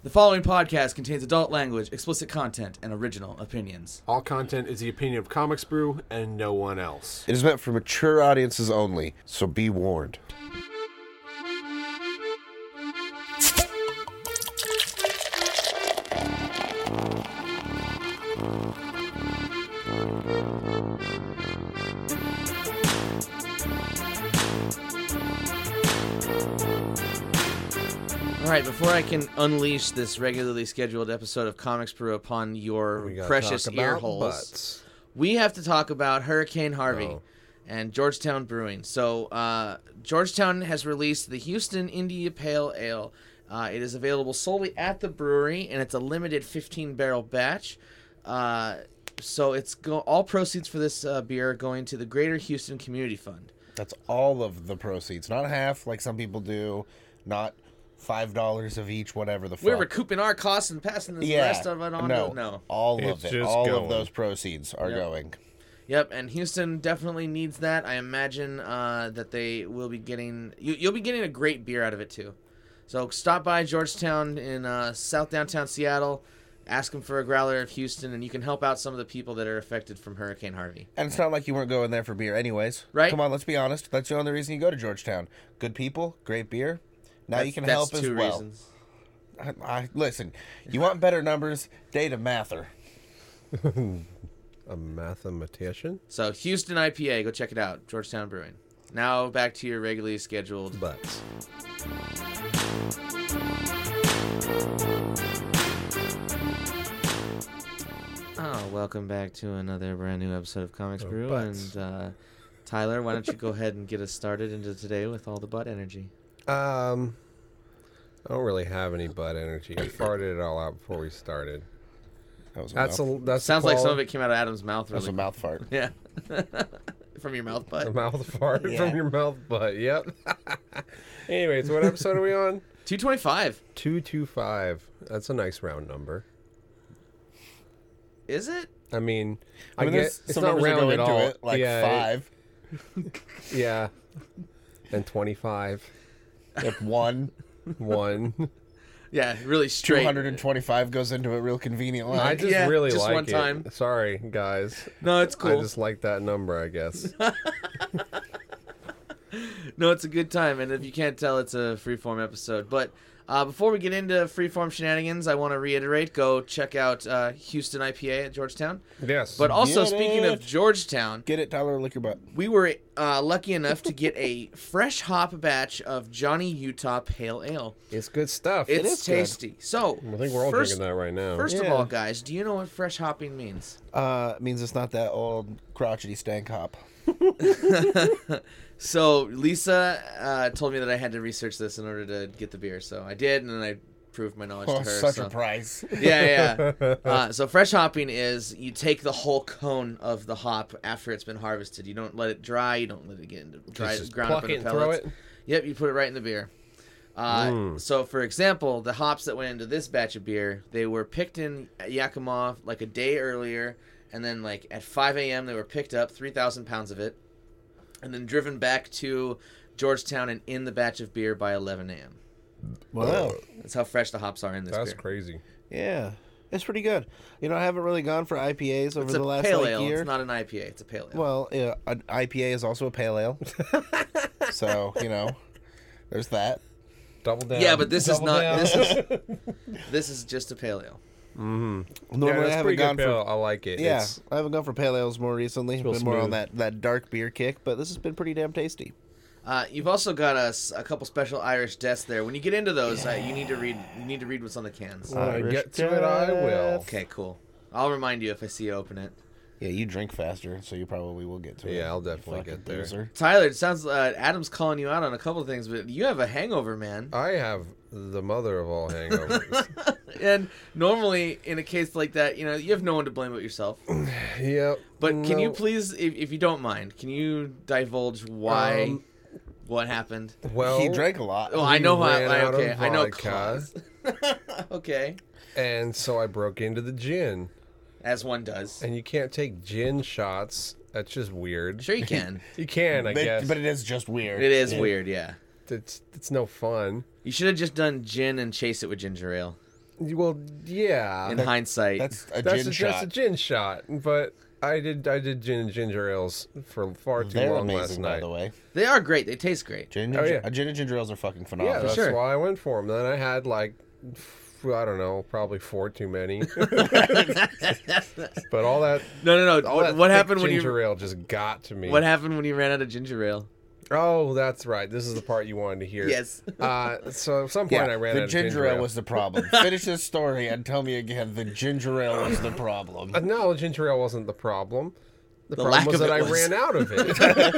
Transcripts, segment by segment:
The following podcast contains adult language, explicit content, and original opinions. All content is the opinion of Comics Brew and no one else. It is meant for mature audiences only, so be warned. Alright, before I can unleash this regularly scheduled episode of Comics Brew upon your precious ear holes, we have to talk about Hurricane Harvey and Georgetown Brewing. So, Georgetown has released the Houston India Pale Ale. It is available solely at the brewery, and it's a limited 15-barrel batch. So, all proceeds for this beer are going to the Greater Houston Community Fund. That's all of the proceeds, not half like some people do, not $5 of each, whatever the fuck. We're recouping our costs and passing the rest of it on to all of it. All going. of those proceeds are going. Yep, and Houston definitely needs that. I imagine that they will be getting... You'll be getting a great beer out of it, too. So stop by Georgetown in South Downtown Seattle. Ask them for a growler of Houston, and you can help out some of the people that are affected from Hurricane Harvey. And it's not like you weren't going there for beer anyways. Right. Come on, let's be honest. That's the only reason you go to Georgetown. Good people, great beer. Now you can help as well. Reasons. Listen, you want better numbers, date a mather. A mathematician? So Houston IPA, go check it out. Georgetown Brewing. Now back to your regularly scheduled... Butts. Oh, welcome back to another brand new episode of Comics Brew. Butts. And Tyler, why don't you go ahead and get us started into today with all the butt energy? I don't really have any butt energy. I farted it all out before we started. That was That's Sounds like some of it came out of Adam's mouth. That was Really. a mouth fart. Yeah. From your mouth butt. a mouth fart Yeah. from your mouth butt. Yep. Anyways, what episode are we on? 225. 225. That's a nice round number. Is it? I mean there's it's some not numbers that round go at into all. it, like yeah, 5. Yeah. And 25. If 1. 1. Yeah, really straight. 225 goes into a real convenient line. I just really just like one it. time. Sorry, guys. No, it's cool. I just like that number, I guess. No, it's a good time, and if you can't tell, it's a freeform episode. But before we get into freeform shenanigans, I want to reiterate, go check out Houston IPA at Georgetown. Yes. But also, Get speaking it. of Georgetown, Get it, Tyler? Lick your butt. we were lucky enough to get a fresh hop batch of Johnny Utah Pale Ale. It's good stuff. It's is good. tasty. So, I think we're all first, drinking that right now. First of Yeah. all, guys, do you know what fresh hopping means? It means it's not that old crotchety stank hop. So Lisa told me that I had to research this in order to get the beer, so I did, and then I proved my knowledge to her. Such so. a price. Yeah. So fresh hopping is you take the whole cone of the hop after it's been harvested. You don't let it dry. You don't let it get into dry. Just Ground up pluck into it and throw pellets. it. Yep, you put it right in the beer. So, for example, the hops that went into this batch of beer, they were picked in Yakima like a day earlier, and then like at 5 a.m. they were picked up, 3,000 pounds of it, and then driven back to Georgetown and in the batch of beer by 11 a.m. Wow. That's how fresh the hops are in this That's beer. crazy. Yeah. It's pretty good. You know, I haven't really gone for IPAs over It's the a last pale like, ale. year. It's not an IPA. It's a pale ale. Well, yeah, an IPA is also a pale ale. So, you know, there's that. Double down. Yeah, but this is Double not. down. This is just a pale ale. Normally Yeah, I that's haven't pretty gone good for pale. I like it. Yeah, It's- I haven't gone for pale ales more recently. real Been more on smooth. that dark beer kick, but this has been pretty damn tasty. You've also got a couple special Irish deaths there. When you get into those, you need to read what's on the cans. when I Irish get to it, I will. Okay, cool. I'll remind you if I see you open it. Yeah, you drink faster, so you probably will get to it. Yeah, I'll you definitely fucking get there. loser. Tyler, it sounds Adam's calling you out on a couple of things, but you have a hangover, man. I have the mother of all hangovers. And normally, in a case like that, you have no one to blame but yourself. Yep. But can you No. please, if you don't mind, can you divulge why, what happened? Well, He drank a lot. Oh, I know how. ran out of Okay, I know vodka. cause. Okay, and so I broke into the gin. as one does. And you can't take gin shots. That's just weird. Sure, you can. You can, I guess. But it is just weird. It is weird, yeah. It's no fun. You should have just done gin and chase it with ginger ale. Well, yeah. In hindsight, that's a gin shot. That's a gin shot, but I did gin and ginger ales for far too long last night. By the way, they are great. They taste great. Gin and ginger ales are fucking phenomenal. Yeah, that's why I went for them. Then I had like, I don't know, probably 4 too many. But all that. No. What happened when ginger ale just got to me? What happened when you ran out of ginger ale? Oh, that's right. This is the part you wanted to hear. Yes. So at some point I ran out of ginger ale. The ginger ale was the problem. Finish this story and tell me again the ginger ale was the problem. No, ginger ale wasn't the problem. The problem was that I ran out of it.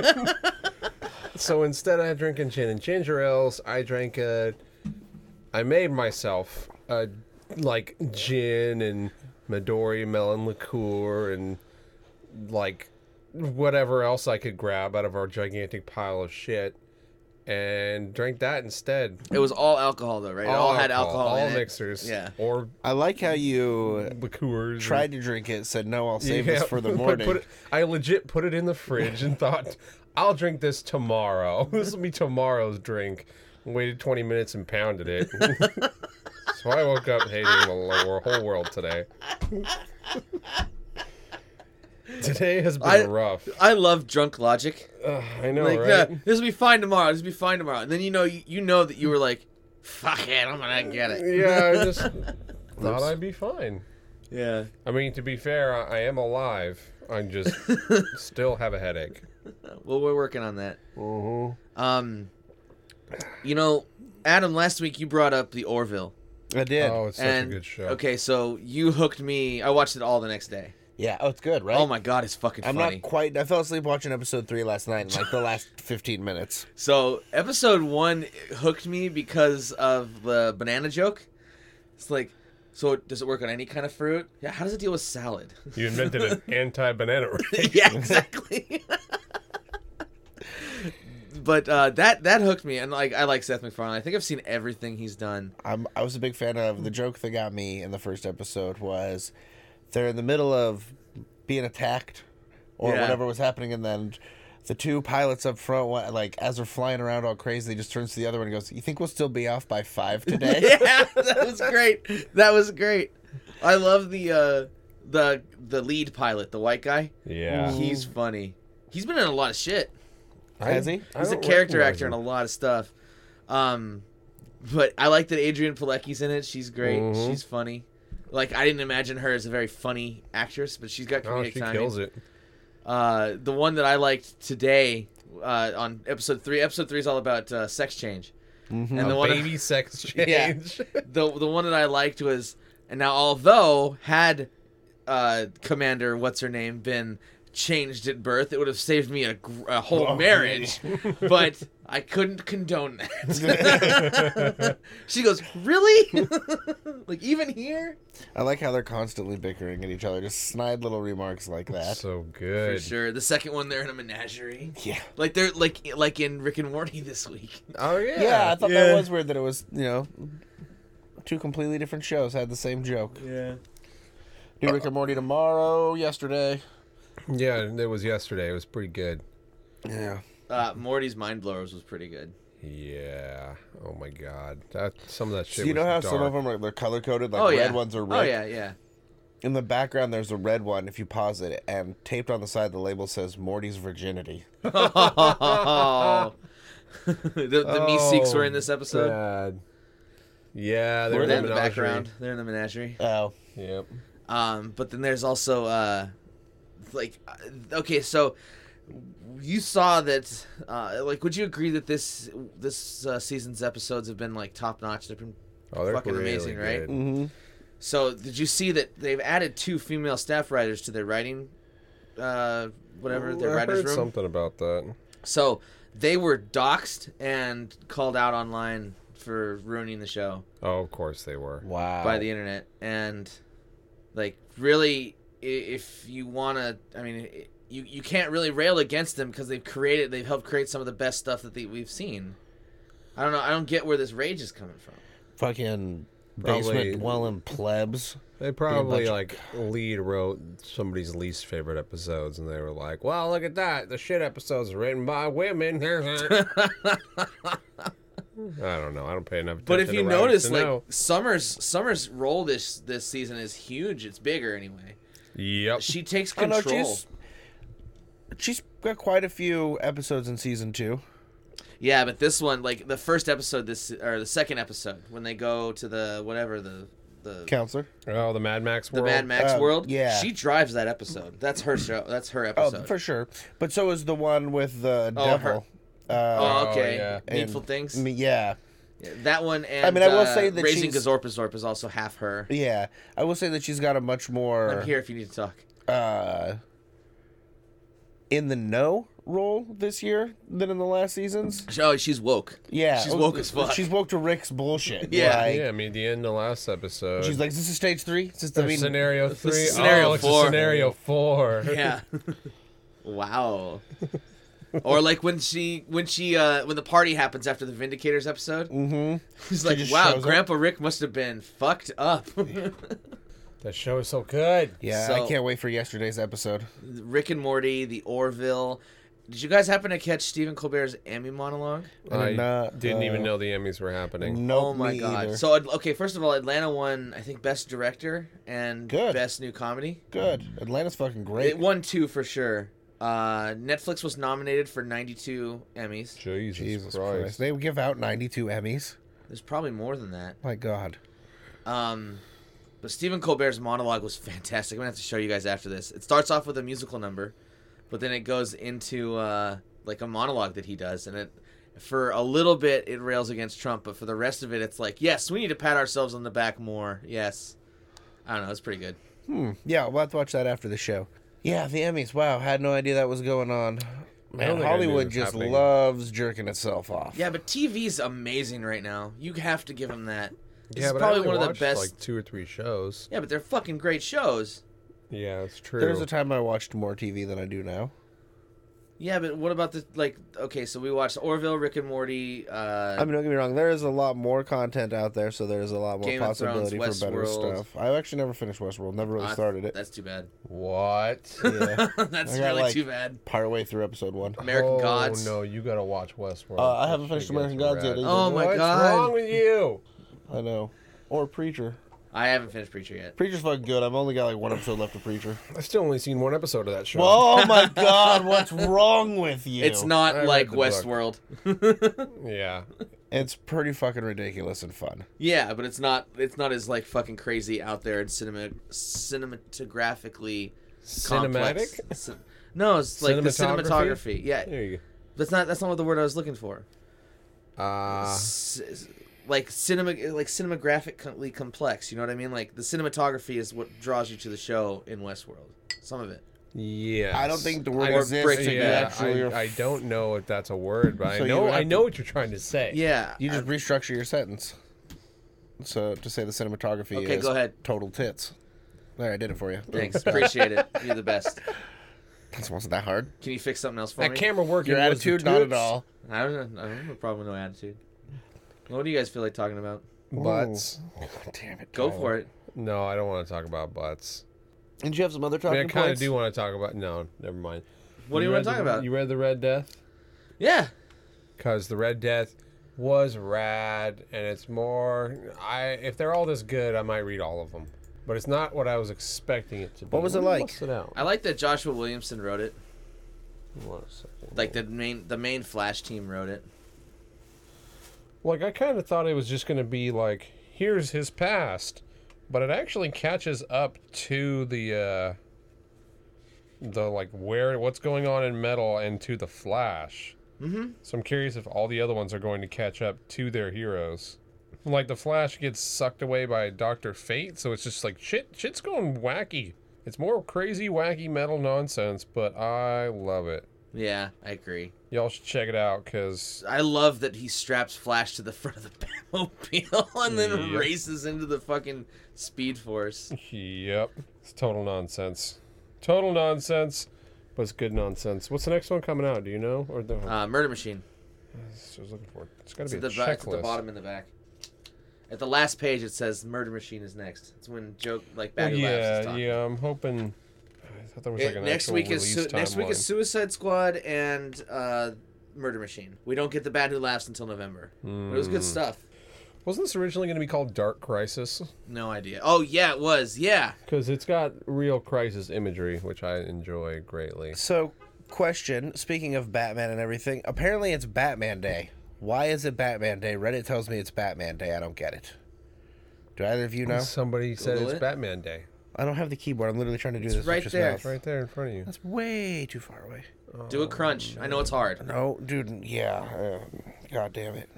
So instead of drinking gin and ginger ales, I made myself like gin and Midori melon liqueur and like whatever else I could grab out of our gigantic pile of shit, and drank that instead. It was all alcohol though, right? It all had alcohol all in mixers. Yeah. Or I like how you liqueurs. Tried to drink it, said no, I'll save this for the morning. I legit put it in the fridge and thought, I'll drink this tomorrow. This will be tomorrow's drink. Waited 20 minutes and pounded it. So I woke up hating the whole world today. Today has been rough. I love drunk logic. I know, like, right? Yeah, this will be fine tomorrow. This will be fine tomorrow. And then you know that you were like, fuck it, I'm gonna get it. Yeah, I just thought I'd be fine. Yeah. I mean, to be fair, I am alive. I just still have a headache. Well, we're working on that. Mm-hmm. You know, Adam, last week you brought up the Orville. I did. Oh, it's such a good show. Okay, so you hooked me. I watched it all the next day. Yeah, it's good, right? Oh my god, it's fucking funny. I'm not quite. I fell asleep watching episode 3 last night in like the last 15 minutes. So episode 1 hooked me because of the banana joke. It's like, so does it work on any kind of fruit? Yeah, how does it deal with salad? You invented an anti-banana ring. Yeah, exactly. But that hooked me, and like I like Seth MacFarlane. I think I've seen everything he's done. I was a big fan of the joke that got me in the first episode was they're in the middle of being attacked or whatever was happening, and then the 2 pilots up front, like as they're flying around all crazy, they just turns to the other one and goes, "You think we'll still be off by 5 today?" Yeah, that was great. That was great. I love the lead pilot, the white guy. Yeah, he's funny. He's been in a lot of shit. Has he? He's a character actor in a lot of stuff. But I like that Adrian Pilecki's in it. She's great. Mm-hmm. She's funny. Like, I didn't imagine her as a very funny actress, but she's got comedic timing. She kills it. The one that I liked today on episode 3. Episode 3 is all about sex change. Mm-hmm. And the baby sex change. Yeah, the one that I liked was, and now although had Commander what's her name been changed at birth, it would have saved me a whole marriage. But I couldn't condone that. She goes, really? Like, even here? I like how they're constantly bickering at each other. Just snide little remarks like that. So good. For sure. The second one, they're in a menagerie. Yeah. Like they're like in Rick and Morty this week. Oh, yeah. Yeah, I thought that was weird that it was, 2 completely different shows had the same joke. Yeah. Do Rick and Morty tomorrow, yesterday. Yeah, it was yesterday. It was pretty good. Yeah. Morty's Mind Blowers was pretty good. Yeah. Oh my god. Some of that shit. So you know how dark. some of them they're color coded, like red ones are red. Oh yeah. In the background, there's a red one. If you pause it, and taped on the side, the label says Morty's virginity. Oh. the Meeseeks were in this episode. God. Yeah, they're in the background. They're in the menagerie. Oh. Yep. But then there's also okay, so you saw that would you agree that this season's episodes have been like top notch? They've been fucking really amazing, right? Mm-hmm. So did you see that they've added 2 female staff writers to their writing their writer's room? I heard something about that. So they were doxxed and called out online for ruining the show. Oh, of course they were. Wow. By the internet. And like, really, if you want to, I mean, you can't really rail against them because they've helped create some of the best stuff that we've seen. I don't know. I don't get where this rage is coming from. Fucking basement dwelling plebs. They probably lead wrote somebody's least favorite episodes, and they were like, "Well, look at that! The shit episodes are written by women." I don't know. I don't pay enough attention. But if to you writers notice, to like know. Summer's role this season is huge. It's bigger anyway. Yep. She takes control. She's got quite a few episodes in season 2. Yeah, but this one, like the first episode, the second episode, when they go to the Counselor. Oh, the Mad Max world. The Mad Max world. Yeah. She drives that episode. That's her show. That's her episode. Oh, for sure. But so is the one with the devil. Okay. yeah. Needful Things. Yeah. That one and I mean, I will say that Raising she's- Gazorpazorp is also half her. Yeah. I will say that she's got a much more I'm here if you need to talk. in the know role this year than in the last seasons. Oh, she's woke. Yeah. She's woke as fuck. She's woke to Rick's bullshit. Yeah. Like, Yeah, I mean, the end of the last episode. she's like, is this a stage 3? Is this, Or scenario 3. scenario it's 4. a scenario 4. Yeah. Wow. Or like when the party happens after the Vindicators episode. Mm-hmm. He's like, just wow, shows Grandpa Rick must have been fucked up. That show is so good. Yeah, So- I can't wait for yesterday's episode. Rick and Morty, the Orville. Did you guys happen to catch Stephen Colbert's Emmy monologue? I didn't even know the Emmys were happening. Nope, Oh my me god! either. So okay, first of all, Atlanta won, I think, Best Director and Good. Best New Comedy. Good. Atlanta's fucking great. It won 2 for sure. Netflix was nominated for 92 Emmys. Jesus Christ. Christ. They give out 92 Emmys. There's probably more than that. My God. But Stephen Colbert's monologue was fantastic. I'm gonna have to show you guys after this. It starts off with a musical number, but then it goes into like a monologue that he does, and for a little bit it rails against Trump, but for the rest of it, it's like, yes, we need to pat ourselves on the back more. Yes, I don't know, it's pretty good. Yeah, we'll have to watch that after the show. Yeah, the Emmys. Wow, had no idea that was going on. I Man, don't think I knew Hollywood it was just happening. loves jerking itself off. Yeah, but TV's amazing right now. You have to give him that. This Yeah, is but probably I only one of the watched, best. like 2 or 3 shows. Yeah, but they're fucking great shows. Yeah, it's true. There's a time I watched more TV than I do now. Yeah, but what about the Okay, so we watched Orville, Rick and Morty. I mean, don't get me wrong. There is a lot more content out there, so there's a lot more Game of possibility Thrones, for better Westworld. stuff. I've actually never finished Westworld. Never really started it. That's too bad. What? Yeah, That's I got, really like, too bad. partway through episode 1. American Gods. Oh, no, you gotta watch Westworld. I haven't finished American Gods yet. Oh, my What's God. wrong with you? I know. Or Preacher. I haven't finished Preacher yet. Preacher's fucking good. I've only got like 1 episode left of Preacher. I've still only seen 1 episode of that show. Oh my God, what's wrong with you? It's not I like read the book. Westworld. Yeah. It's pretty fucking ridiculous and fun. Yeah, but it's not as like fucking crazy out there and cinematographically complex. Cinematic? No, it's like the Cinematography? cinematography. Yeah, There you that's not what the word I was looking for. go. Like cinemagraphically complex. You know what I mean? Like the cinematography is what draws you to the show in Westworld. Some of it. Yeah. I don't think the word Or exists breaking to Bad. actually. I don't know if that's a word, but So I you would know have to- what you're trying to say. Yeah. You just restructure your sentence. So to say the cinematography Okay, is go ahead. total tits. There, I did it for you. Thanks. Appreciate it. You're the best. That wasn't that hard. Can you fix something else for That me? camera working. Your was the attitude, not at toots. all. I don't have a problem with no attitude. What do you guys feel like talking about? Butts. God damn it. Go for it. No, I don't want to talk about butts. Did you have some other I talking mean, I kind of points? do want to talk about. No, never mind. What do you want to talk about? You read the Red Death? Yeah. Because the Red Death was rad, and it's more. If they're all this good, I might read all of them. But it's not what I was expecting it to be. What was it Let me like? bust it out. I like that Joshua Williamson wrote it. One second. Like the main Flash team wrote it. Like, I kind of thought it was just going to be like, here's his past, but it actually catches up to the like what's going on in Metal and to the Flash. Mm-hmm. So I'm curious if all the other ones are going to catch up to their heroes. Like the Flash gets sucked away by Dr. Fate, so it's just like shit's going wacky. It's more crazy, wacky Metal nonsense, but I love it. Yeah, I agree. Y'all should check it out, because I love that he straps Flash to the front of the Batmobile and then Yep. races into the fucking Speed Force. Yep. It's total nonsense. Total nonsense, but it's good nonsense. What's the next one coming out? Do you know? Or the Murder Machine. I was looking for it. It's got It's to at, be a the, it's at the checklist. bottom in the back. At the last page, it says Murder Machine is next. It's when Joke like Well, Baggy Labs is yeah, talking. yeah. I'm hoping. I thought there was like an Next actual week release is timeline. Suicide Squad and Murder Machine. We don't get The Bat Who Laughs until November. But it was good stuff. Wasn't this originally going to be called Dark Crisis? No idea. Oh, yeah, it was. Yeah. Because it's got real crisis imagery, which I enjoy greatly. So, question, speaking of Batman and everything, apparently it's Batman Day. Why is it Batman Day? Reddit tells me it's Batman Day. I don't get it. Do either of you know? Somebody said it's Batman Day. I don't have the keyboard. I'm literally trying to do this. Right there. It's right there in front of you. That's way too far away. Do a crunch. I know it's hard. No, dude, yeah. God damn it.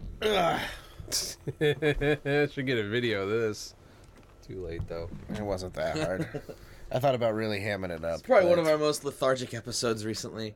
Should get a video of this. Too late, though. It wasn't that hard. I thought about really hamming it up. It's probably one of our most lethargic episodes recently.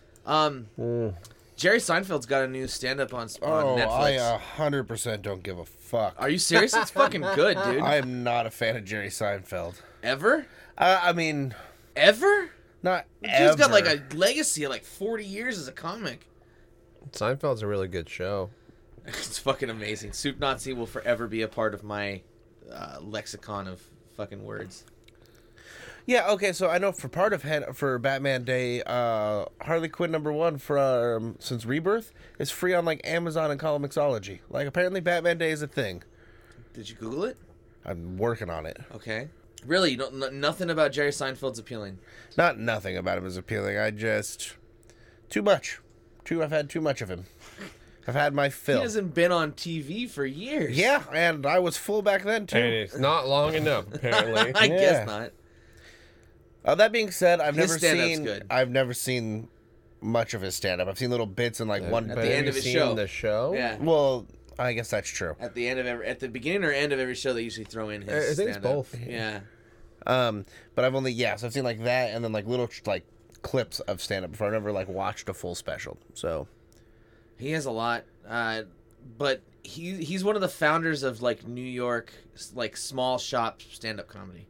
Jerry Seinfeld's got a new stand-up on Netflix. I 100% don't give a fuck. Are you serious? It's fucking good, dude. I am not a fan of Jerry Seinfeld. Ever? I mean... Ever? Not Dude's ever. got like a legacy of like 40 years as a comic. Seinfeld's a really good show. It's fucking amazing. Soup Nazi will forever be a part of my lexicon of fucking words. Yeah, okay, so I know for Batman Day, Harley Quinn #1 since Rebirth is free on like Amazon and Comixology. Like apparently Batman Day is a thing. Did you Google it? I'm working on it. Okay. Really, you don't, nothing about Jerry Seinfeld's appealing? Not nothing about him is appealing. I just too much. I've had too much of him. I've had my fill. He hasn't been on TV for years. Yeah, and I was full back then too. And it's not long enough, apparently. I guess not. That being said, I've never seen much of his stand-up. I've seen little bits and like one. At the end of his show. The show. Yeah. Well, I guess that's true. At the beginning or end of every show, they usually throw in his. I think it's both. Yeah. But I've only so I've seen like that and then like little like clips of stand-up before. I've never like watched a full special. So he has a lot, but he's one of the founders of like New York like small shop stand-up comedy.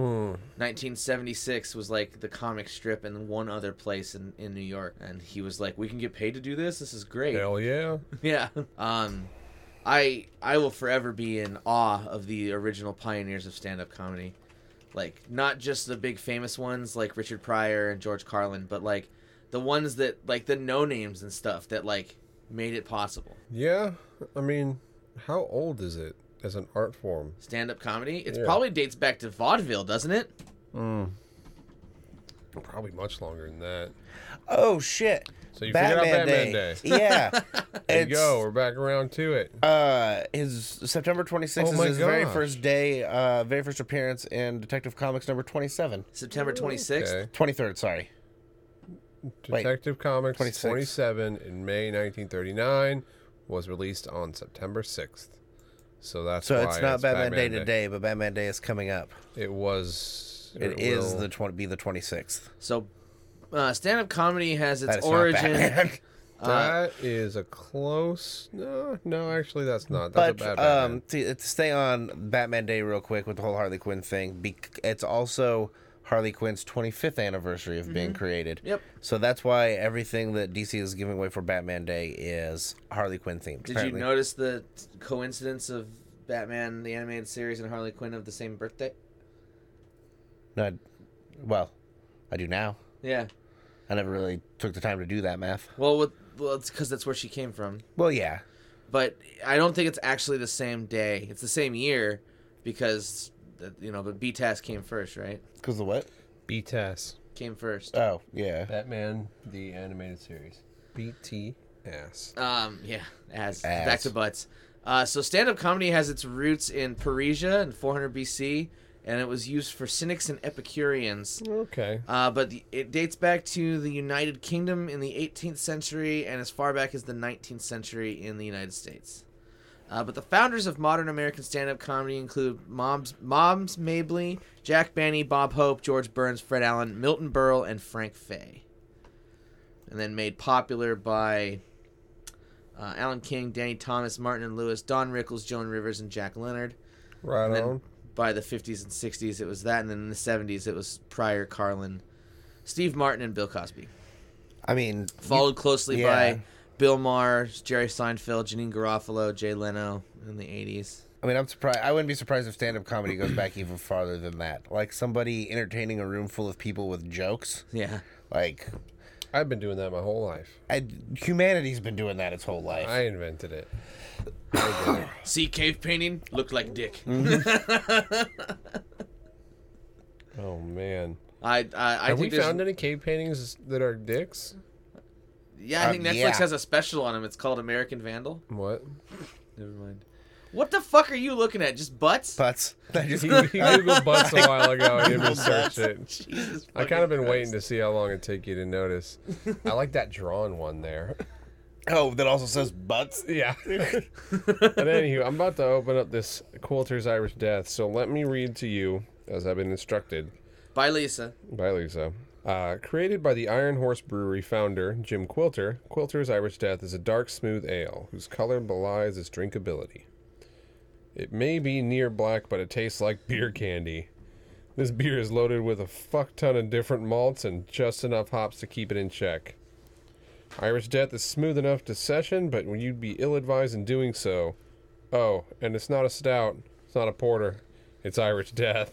1976 was like the comic strip in one other place in New York, and he was like, we can get paid to do this is great. Hell yeah. Yeah. I will forever be in awe of the original pioneers of stand-up comedy, like not just the big famous ones like Richard Pryor and George Carlin, but like the ones that like the no names and stuff that like made it possible. Yeah, I mean, how old is it as an art form? Stand-up comedy? It probably dates back to vaudeville, doesn't it? Probably much longer than that. Oh, shit. So you figured out Batman Day. Yeah. There you go. We're back around to it. His September 26th is his very first day, very first appearance in Detective Comics number 27. September 26th? Okay. 23rd, sorry. Detective Comics 26. 27 in May 1939 was released on September 6th. So that's why it's not Batman Day Day today, but Batman Day is coming up. It was. It is the 26th. So, stand-up comedy has its That is origin. not Batman. That is a close. No, actually, that's not. That's a bad Batman. To stay on Batman Day real quick with the whole Harley Quinn thing, it's also Harley Quinn's 25th anniversary of being created. Yep. So that's why everything that DC is giving away for Batman Day is Harley Quinn themed. Did you notice the coincidence of Batman, the animated series, and Harley Quinn of the same birthday? No, well, I do now. Yeah. I never really took the time to do that math. Well, it's because that's where she came from. Well, yeah. But I don't think it's actually the same day. It's the same year because, but BTAS came first, right? Because of what? BTAS. Came first. Oh, yeah. Batman, the animated series. BTAS. Yeah, back to butts. So stand-up comedy has its roots in Parisia in 400 BC, and it was used for cynics and Epicureans. Okay. But it dates back to the United Kingdom in the 18th century and as far back as the 19th century in the United States. But the founders of modern American stand-up comedy include Moms Mabley, Jack Benny, Bob Hope, George Burns, Fred Allen, Milton Berle, and Frank Fay. And then made popular by Alan King, Danny Thomas, Martin and Lewis, Don Rickles, Joan Rivers, and Jack Leonard. Right on. By the 50s and 60s, it was that, and then in the 70s, it was Pryor, Carlin, Steve Martin, and Bill Cosby. I mean... Followed closely by Bill Maher, Jerry Seinfeld, Janine Garofalo, Jay Leno in the 80s. I mean, I'm surprised. I wouldn't be surprised if stand-up comedy goes back even farther than that. Like somebody entertaining a room full of people with jokes. Yeah. Like... I've been doing that my whole life. Humanity's been doing that its whole life. I invented it. See, cave painting looked like dick. Oh man. I Have we think found any cave paintings that are dicks? Yeah, I think Netflix has a special on them. It's called American Vandal. What? Never mind. What the fuck are you looking at? Just butts? Butts. He Googled butts a while ago and even searched it. Jesus I kind of been waiting to see how long it'd take you to notice. I like that drawn one there. Oh, that also says butts? Yeah. But anywho, I'm about to open up this Quilter's Irish Death, so let me read to you, as I've been instructed. By Lisa. By Lisa. Created by the Iron Horse Brewery founder, Jim Quilter, Quilter's Irish Death is a dark, smooth ale whose color belies its drinkability. It may be near black, but it tastes like beer candy. This beer is loaded with a fuck ton of different malts and just enough hops to keep it in check. Irish Death is smooth enough to session, but you'd be ill-advised in doing so. Oh, and it's not a stout. It's not a porter. It's Irish Death.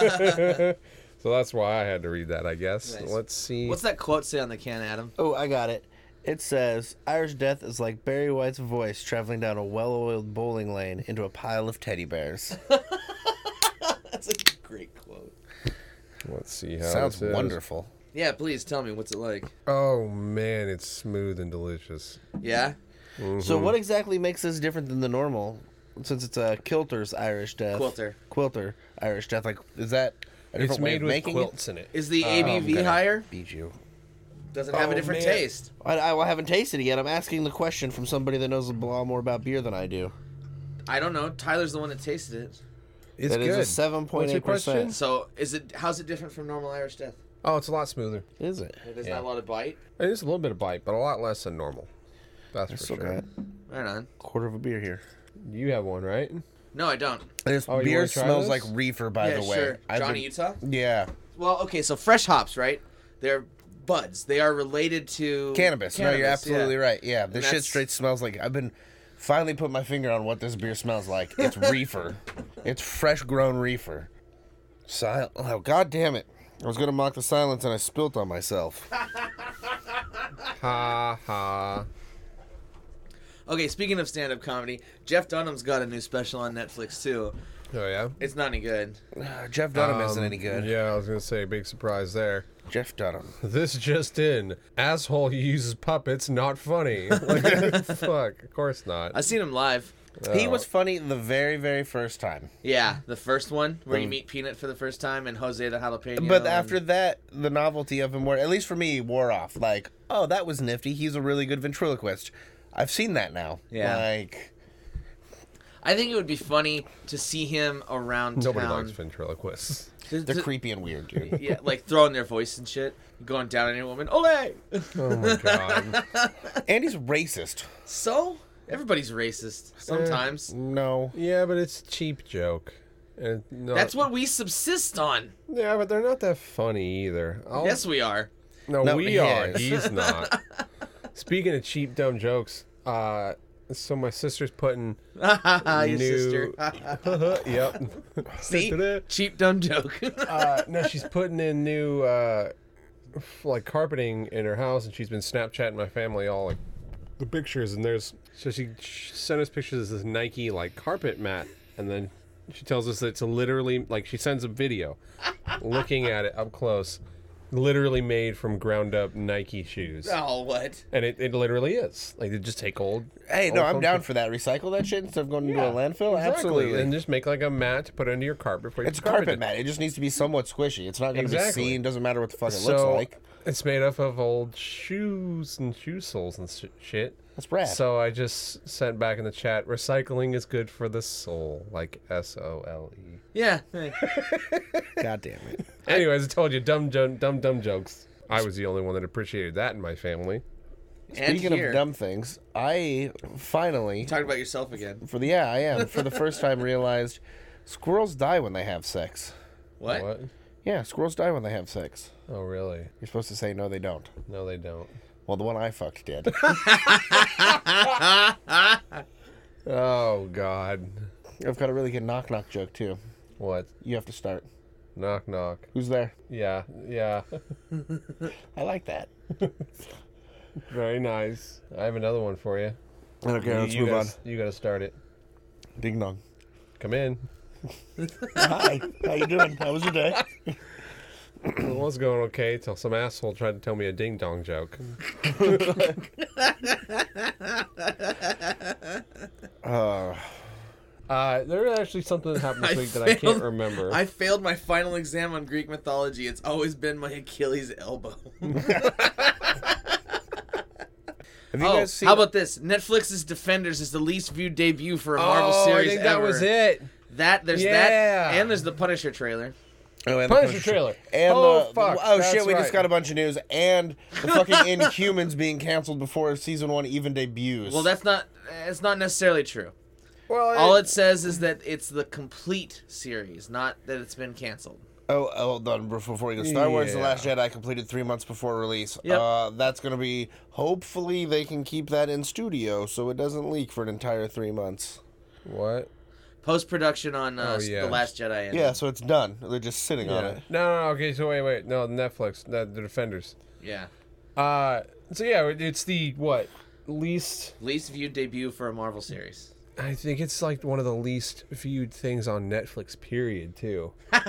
So that's why I had to read that, I guess. Nice. Let's see. What's that quote say on the can, Adam? Oh, I got it. It says, Irish Death is like Barry White's voice traveling down a well-oiled bowling lane into a pile of teddy bears. That's a great quote. Let's see how Sounds this is. wonderful. Yeah, please tell me, what's it like? Oh, man, it's smooth and delicious. Yeah? Mm-hmm. So what exactly makes this different than the normal? Since it's a Quilter's Irish Death. Quilter Irish Death. Like, is that a different It's way made of with making quilts in it. Is the ABV higher? Beat you. Does it have a different man. taste? I haven't tasted it yet. I'm asking the question from somebody that knows a lot more about beer than I do. I don't know. Tyler's the one that tasted it. It's That good. is a 7.8%. So, how's it different from normal Irish Death? Oh, it's a lot smoother. Is it? There's not a lot of bite? It is a little bit of bite, but a lot less than normal. That's I for still sure. got Right on. a quarter of a beer here. You have one, right? No, I don't. This Oh, you beer wanna try smells this? like reefer, by Yeah, the way. sure. I've Johnny been- Utah? Yeah. Well, okay, so fresh hops, right? They're buds. They are related to Cannabis. No, you're absolutely yeah. right. Yeah, this shit that's- straight smells like... I've been finally put my finger on what this beer smells like. It's reefer. It's fresh-grown reefer. Oh, God damn it. I was going to mock the silence and I spilt on myself. Ha ha. Okay, speaking of stand-up comedy, Jeff Dunham's got a new special on Netflix, too. Oh, yeah? It's not any good. Jeff Dunham isn't any good. Yeah, I was going to say, big surprise there. Jeff Dunham. This just in. Asshole uses puppets, not funny. Like, fuck, of course not. I've seen him live. He was funny the very, very first time. Yeah, the first one, where you meet Peanut for the first time and Jose the Jalapeno. But after that, the novelty of him, at least for me, wore off. Like, oh, that was nifty. He's a really good ventriloquist. I've seen that now. Yeah. Like... I think it would be funny to see him around Nobody town. likes ventriloquists. They're creepy and weird, dude. Yeah, like throwing their voice and shit. Going down on any woman. Ole! Oh, my God. And he's racist. So? Everybody's racist. Sometimes. No. Yeah, but it's a cheap joke. And That's what we subsist on. Yeah, but they're not that funny either. Yes, we are. No, No, we he are. is. He's not. Speaking of cheap, dumb jokes, so my sister's putting Your new... sister. Yep. See? Cheap, dumb joke. No, she's putting in new like carpeting in her house, and she's been Snapchatting my family all like the pictures. And she sent us pictures of this Nike like carpet mat, and then she tells us that it's literally like she sends a video looking at it up close. Literally made from ground up Nike shoes. Oh, what? And it literally is. Like, they just take old... Hey, no, I'm old down phones- for that. Recycle that shit instead of going into Yeah, a landfill? exactly. Absolutely. And just make like a mat to put under your carpet before you It's a carpet mat. It just needs to be somewhat squishy. It's not going to Exactly. be seen. Doesn't matter what the fuck it So, looks like. it's made up of old shoes and shoe soles and shit. That's rad. So I just sent back in the chat, recycling is good for the soul. Like SOLE. Yeah. Hey. God damn it. Anyways, I told you, dumb jokes. I was the only one that appreciated that in my family. And Speaking here. of dumb things, I finally... Talking about yourself again. I am. For the first time realized squirrels die when they have sex. What? Yeah, squirrels die when they have sex. Oh, really? You're supposed to say no, they don't. No, they don't. Well, the one I fucked did. Oh, God. I've got a really good knock-knock joke, too. What? You have to start. Knock, knock. Who's there? Yeah. I like that. Very nice. I have another one for you. Okay, let's move on. You got to start it. Ding dong. Come in. Hi. How you doing? How was your day? Well, it was going okay till some asshole tried to tell me a ding dong joke. There's actually something that happened this week that I can't remember. I failed my final exam on Greek mythology. It's always been my Achilles elbow. Have you guys seen how about this? Netflix's Defenders is the least viewed debut for a Marvel series I think ever. that was it. There's that, and there's the Punisher trailer. Oh, and Punisher trailer. And fuck. Shit, we just got a bunch of news. And the fucking Inhumans being canceled before season 1 even debuts. Well, it's not necessarily true. Well, all it says is that it's the complete series, not that it's been canceled. Oh, hold on. Before we go, Star Wars The Last Jedi completed 3 months before release. Yep. That's going to be, hopefully they can keep that in studio so it doesn't leak for an entire 3 months. What? Post-production on The Last Jedi. Yeah, so it's done. They're just sitting on it. No, okay, so wait. No, Netflix, the Defenders. Yeah. So yeah, it's the, least viewed debut for a Marvel series. I think it's like one of the least viewed things on Netflix, period, too.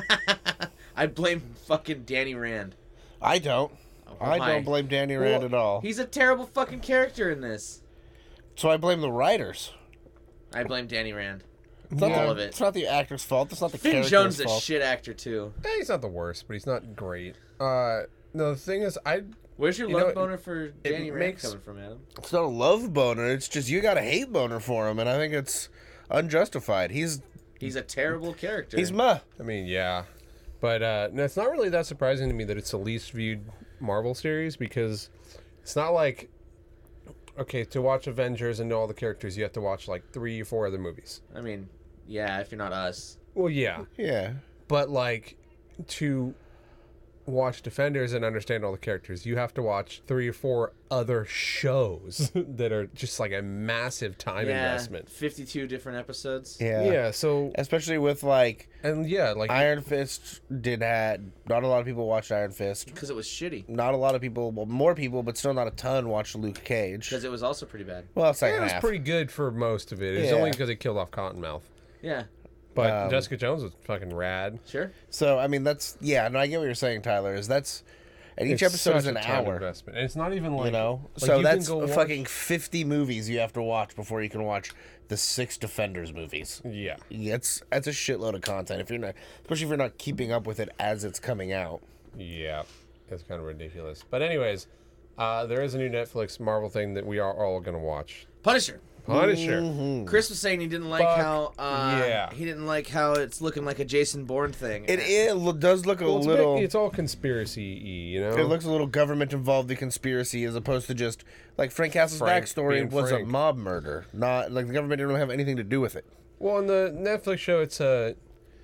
I blame fucking Danny Rand. I don't. I don't blame Danny Rand at all. He's a terrible fucking character in this. So I blame the writers. I blame Danny Rand. All of it. It's not the actor's fault. It's not the character's fault. Finn Jones is fault. a shit actor, too. He's not the worst, but he's not great. No, the thing is, where's your love boner for Danny Rand coming from, Adam? It's not a love boner. It's just you got a hate boner for him, and I think it's unjustified. He's a terrible character. He's meh. I mean, yeah. But no, it's not really that surprising to me that it's the least viewed Marvel series, because it's not like, okay, to watch Avengers and know all the characters, you have to watch like 3 or 4 other movies. I mean, yeah, if you're not us. Well, yeah. Yeah. But like, to watch Defenders and understand all the characters, you have to watch 3 or 4 other shows that are just like a massive time investment. 52 different episodes. Yeah, so especially with like Iron Fist not a lot of people watched Iron Fist because it was shitty. Not a lot of people, well, more people, but still not a ton watched Luke Cage because it was also pretty bad. Well, it was pretty good for most of it. It's only because it killed off Cottonmouth. Yeah. But Jessica Jones was fucking rad. Sure. So, I mean, I get what you're saying, Tyler, and each episode is an hour. Investment. And it's not even like, so that's fucking 50 movies you have to watch before you can watch the 6 Defenders movies. Yeah. That's a shitload of content, especially if you're not keeping up with it as it's coming out. Yeah. It's kind of ridiculous. But anyways, there is a new Netflix Marvel thing that we are all going to watch. Punisher. Mm-hmm. Chris was saying he didn't like he didn't like how it's looking like a Jason Bourne thing. It does look a little. It's all conspiracy-y, It looks a little government involved in conspiracy as opposed to just like Frank Castle's backstory was a mob murder. Not like the government didn't really have anything to do with it. Well, on the Netflix show, it's a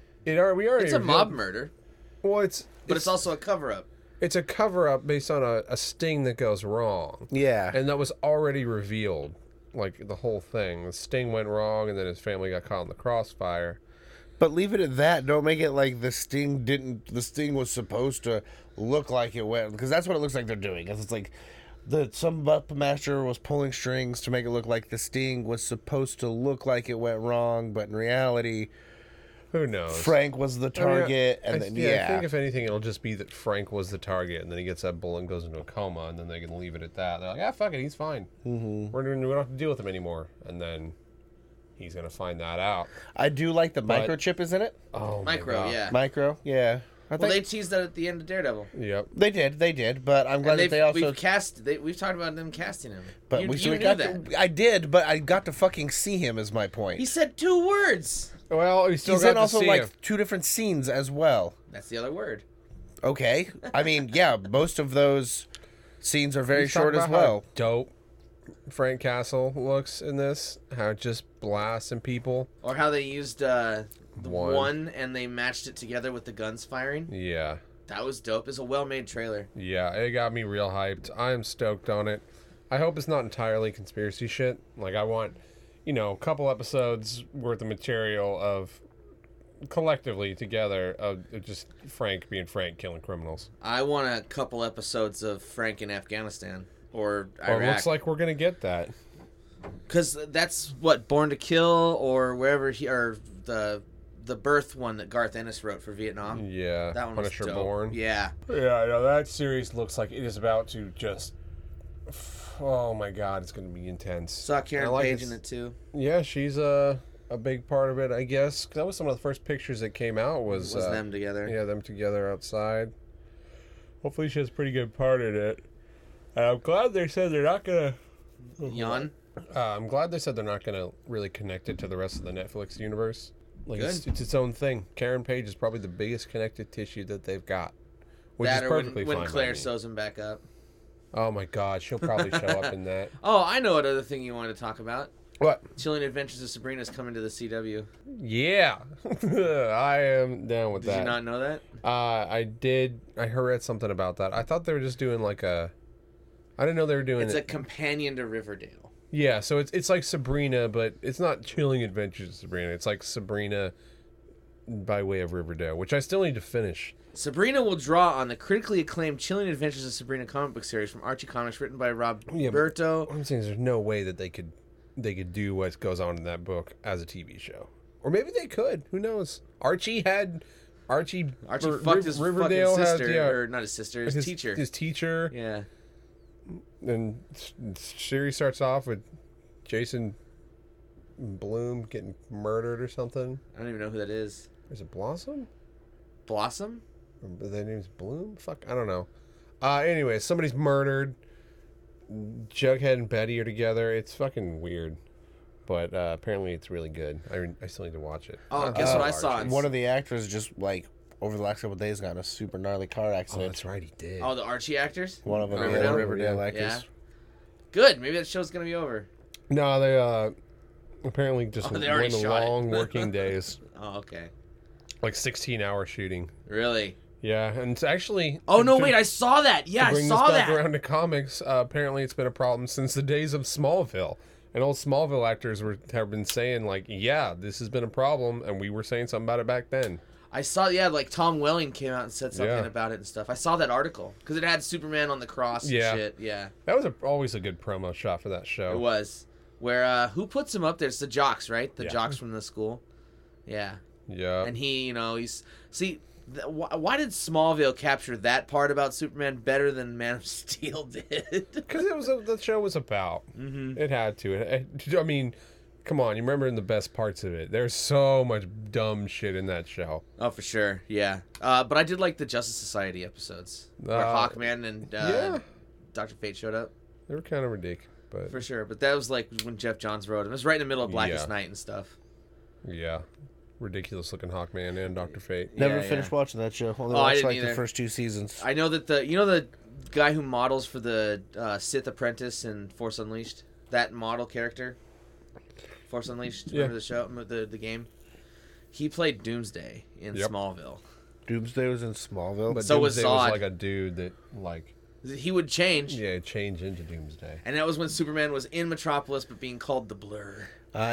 mob murder. Well, but it's also a cover-up. It's a cover-up based on a sting that goes wrong. Yeah, and that was already revealed. Like, the whole thing. The sting went wrong, and then his family got caught in the crossfire. But leave it at that. Don't make it like the sting was supposed to look like it went. Because that's what it looks like they're doing. Because it's like some Puppet Master was pulling strings to make it look like the sting was supposed to look like it went wrong. But in reality, who knows? Frank was the target. I think if anything, it'll just be that Frank was the target, and then he gets that bullet and goes into a coma, and then they can leave it at that. They're like, fuck it, he's fine. Mm-hmm. We don't have to deal with him anymore. And then he's going to find that out. I do like the microchip is in it. Oh, Micro, yeah. Micro, yeah. They teased that at the end of Daredevil. Yep. They did, but I'm glad that they also... We've talked about them casting him. But I did, but I got to fucking see him is my point. He said 2 words. Well, he's in also like 2 different scenes as well. That's the other word. Okay. I mean, yeah, most of those scenes are very short as well. Dope Frank Castle looks in this. How it just blasting people. Or how they used the one and they matched it together with the guns firing. Yeah. That was dope. It's a well-made trailer. Yeah, it got me real hyped. I am stoked on it. I hope it's not entirely conspiracy shit. Like, I want... a couple episodes worth of material of collectively together just Frank being Frank killing criminals. I want a couple episodes of Frank in Afghanistan or Iraq. It looks like we're gonna get that. Because that's what Born to Kill or wherever or the Birth one that Garth Ennis wrote for Vietnam. Yeah, that one Punisher was dope. Born. Yeah. Yeah, that series looks like it is about to just. Oh my God, it's going to be intense. Saw Karen Page in it too. Yeah, she's a big part of it, I guess. 'Cause that was some of the first pictures that came out. Was them together. Yeah, them together outside. Hopefully, she has a pretty good part in it. And I'm glad they said they're not gonna. Yawn. I'm glad they said they're not gonna really connect it to the rest of the Netflix universe. Like Good. it's its own thing. Karen Page is probably the biggest connected tissue that they've got, which That is or perfectly when fine. Claire sews him back up. Oh my God, she'll probably show up in that. Oh, I know what other thing you wanted to talk about. What? Chilling Adventures of Sabrina's coming to the CW. Yeah, I am down with that. Did you not know that? I did. I read something about that. I thought they were just doing like a. I didn't know they were doing. It's a companion to Riverdale. Yeah, so it's like Sabrina, but it's not Chilling Adventures of Sabrina. It's like Sabrina by way of Riverdale, which I still need to finish. Sabrina will draw on the critically acclaimed Chilling Adventures of Sabrina comic book series from Archie Comics, written by Roberto. What I'm saying is there's no way that they could do what goes on in that book as a TV show. Or maybe they could. Who knows? Archie fucked his Riverdale fucking sister, has, yeah, or not his sister, his teacher. His teacher. Yeah. And series starts off with Jason Bloom getting murdered or something. I don't even know who that is. Is it Blossom? Blossom? Their name's Bloom? Fuck, I don't know. Anyway, somebody's murdered. Jughead and Betty are together. It's fucking weird. But apparently it's really good. I still need to watch it. Oh, guess what I saw? One of the actors just, like, over the last couple of days got in a super gnarly car accident. Oh, that's right, he did. Oh, the Archie actors? One of them, Riverdale actors. Yeah. Good. Maybe that show's going to be over. No, they apparently just they went already the shot it. long working days. Oh, okay. Like 16-hour shooting. Really? Yeah, and it's actually... Oh, no, wait, I saw that. Yeah, I saw this that. back around to comics, apparently it's been a problem since the days of Smallville. And old Smallville actors have been saying, like, yeah, this has been a problem, and we were saying something about it back then. I saw, like Tom Welling came out and said something about it and stuff. I saw that article because it had Superman on the cross and shit. Yeah. That was always a good promo shot for that show. It was. Where, who puts him up there? It's the jocks, right? The jocks from the school. Yeah. Yeah. And he, he's... See, why did Smallville capture that part about Superman better than Man of Steel did? Because it was the show was about. Mm-hmm. It had to. I mean... Come on, you remember in the best parts of it. There's so much dumb shit in that show. Oh, for sure, yeah. But I did like the Justice Society episodes. Where Hawkman and Dr. Fate showed up. They were kind of ridiculous. But... For sure, but that was like when Jeff Johns wrote him. It was right in the middle of Blackest Night and stuff. Yeah. Ridiculous looking Hawkman and Dr. Fate. Never finished watching that show. Only watched like the first 2 seasons. I know that the guy who models for the Sith Apprentice in Force Unleashed, that model character... Force Unleashed, remember the show, the game? He played Doomsday in Smallville. Doomsday was in Smallville? But so Doomsday was Zod. Was like a dude that, like... He would change. Yeah, change into Doomsday. And that was when Superman was in Metropolis, but being called the Blur.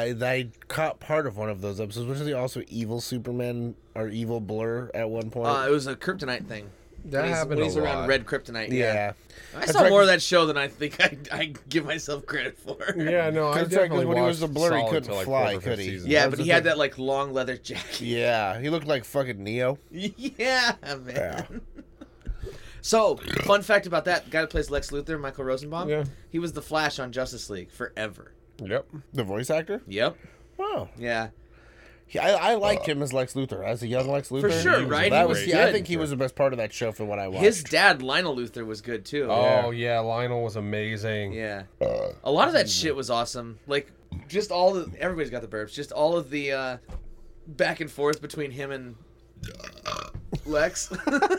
I caught part of one of those episodes. Wasn't he also evil Superman or evil Blur at one point? It was a kryptonite thing. That happened a lot. He's around red kryptonite. Yeah. I saw more of that show than I think I give myself credit for. Yeah, no, I definitely when he was the Blur, he couldn't fly, could he? Yeah, but he had that like long leather jacket. Yeah, he looked like fucking Neo. Yeah, man. Yeah. So, fun fact about that: the guy that plays Lex Luthor, Michael Rosenbaum, he was the Flash on Justice League forever. Yep. The voice actor? Yep. Wow. Yeah. I liked him as Lex Luthor, as a young Lex Luthor. For sure, right? I think he was the best part of that show from what I watched. His dad, Lionel Luthor, was good too. Oh yeah, Lionel was amazing. Yeah, a lot of that shit was awesome. Like, just everybody's got the burps. Just all of the back and forth between him and Lex.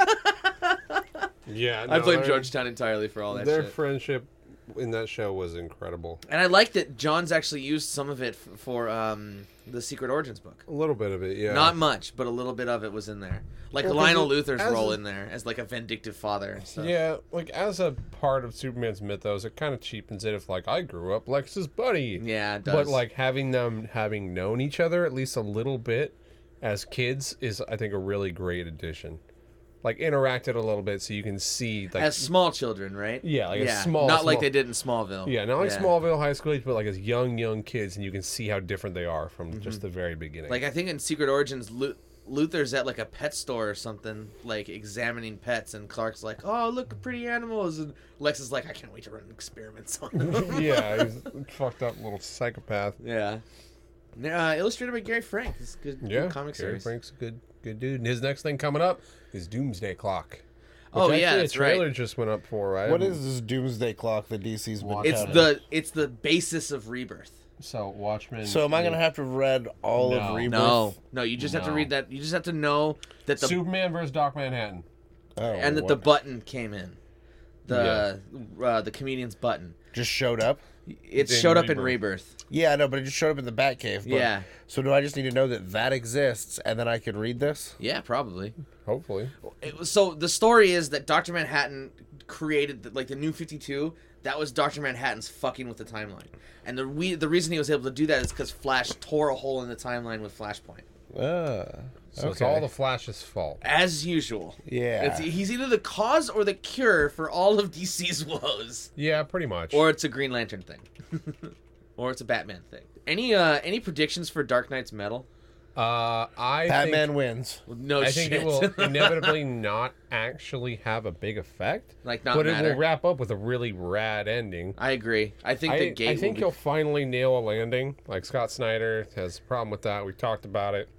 Yeah, I blame Georgetown entirely for all that. Their shit. friendship in that show was incredible, and I like that Johns actually used some of it for the Secret Origins book. A little bit of it, yeah. Not much, but a little bit of it was in there. Like Lionel Luthor's role in there as like a vindictive father and stuff. Yeah, like as a part of Superman's mythos, it kind of cheapens it if like I grew up Lex's buddy. Yeah, it does. But like having known each other at least a little bit as kids is, I think, a really great addition. Like, interact it a little bit so you can see... like as small children, right? Yeah, like a small... Not like they did in Smallville. Yeah, not like Smallville High School Age, but like as young kids, and you can see how different they are from just the very beginning. Like, I think in Secret Origins, Luther's at, like, a pet store or something, like, examining pets, and Clark's like, oh, look, pretty animals, and Lex is like, I can't wait to run experiments on them. Yeah, he's a fucked up little psychopath. Yeah. Illustrated by Gary Frank. It's good comic series. Gary Frank's a good dude. And his next thing coming up is Doomsday Clock. Oh yeah, that's right. The trailer right. just went up for, right? What is this Doomsday Clock that DC's been It's the basis of Rebirth. So Watchmen. So am I gonna have to read all of Rebirth? No. You just have to read that. You just have to know that the Superman versus Doc Manhattan, and that the button came in, the comedian's button just showed up. It showed up in Rebirth. Yeah, I know, but it just showed up in the Batcave. Yeah. So do I just need to know that exists, and then I could read this? Yeah, probably. Hopefully. So the story is that Dr. Manhattan created the New 52. That was Dr. Manhattan's fucking with the timeline, and the reason he was able to do that is because Flash tore a hole in the timeline with Flashpoint. So it's all the Flash's fault. As usual. Yeah. He's either the cause or the cure for all of DC's woes. Yeah, pretty much. Or it's a Green Lantern thing. Or it's a Batman thing. Any predictions for Dark Knight's Metal? Batman wins. No I shit. think it will inevitably not actually have a big effect. Like, not but matter. It will wrap up with a really rad ending. I agree. I think I think he'll finally nail a landing. Like, Scott Snyder has a problem with that. We talked about it.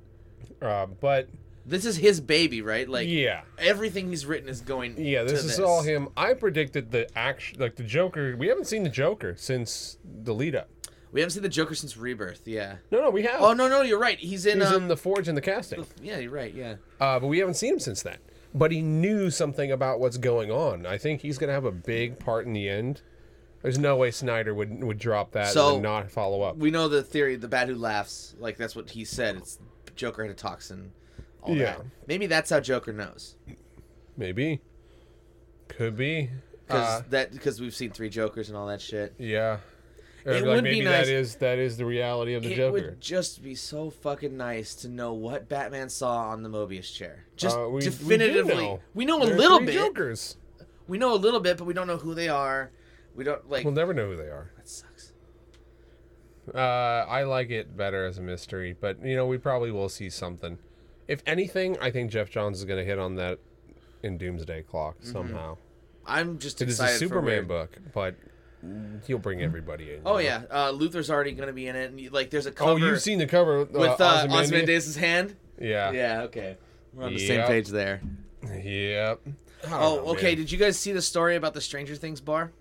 But this is his baby, right? Like, yeah, everything he's written is going. Yeah, this is all him. I predicted the Joker. We haven't seen the Joker since the lead up. We haven't seen the Joker since Rebirth. Yeah. No, we have. Oh no, you're right. He's in the Forge and the casting. Yeah, you're right. Yeah. But we haven't seen him since then. But he knew something about what's going on. I think he's gonna have a big part in the end. There's no way Snyder would drop that and not follow up. We know the theory. The Bat Who Laughs. Like, that's what he said. It's Joker had a toxin. All that. Maybe that's how Joker knows. Maybe. Could be. Because we've seen 3 Jokers and all that shit. Yeah. It would be nice. That is the reality of the Joker. It would just be so fucking nice to know what Batman saw on the Mobius chair. Just definitively. We know a little bit. Jokers. We know a little bit, but we don't know who they are. We don't like. We'll never know who they are. That sucks. I like it better as a mystery, but we probably will see something. If anything, I think Jeff Johns is going to hit on that in Doomsday Clock somehow. I'm just excited. It's a Superman book, but he'll bring everybody in. Oh yeah, Luther's already going to be in it, and there's a cover. Oh, you've seen the cover with Ozymandias' hand. Yeah. Yeah. Okay. We're on the same page there. Yep. Okay. Man. Did you guys see the story about the Stranger Things bar?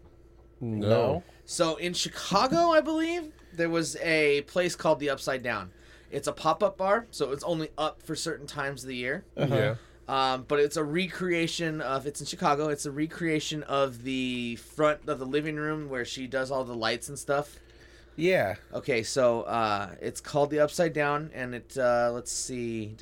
No. So in Chicago, I believe, there was a place called the Upside Down. It's a pop-up bar, so it's only up for certain times of the year. Yeah. But it's a recreation of, it's in Chicago, it's a recreation of the front of the living room where she does all the lights and stuff. Yeah. Okay, so it's called the Upside Down, and it, let's see.